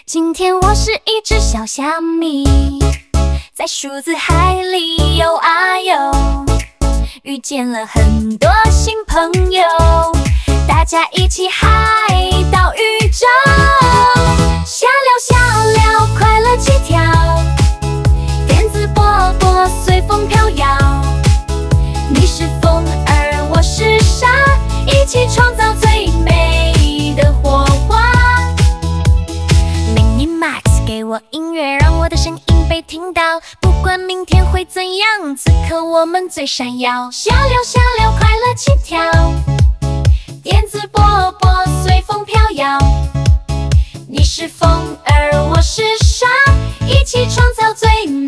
今天我是一只小虾米，在数字海里游啊游，遇见了很多新朋友，大家一起嗨到宇宙，瞎聊瞎聊，快乐起跳，点子波波随风飘摇，你是风儿，我是沙，一起创造最美的火花。Minimax 给我音乐，让我的声音被听到，不管明天会怎样，此刻我们最闪耀。瞎聊瞎聊，快乐起跳，点子波波随风飘摇，你是风儿，我是沙，一起创造最美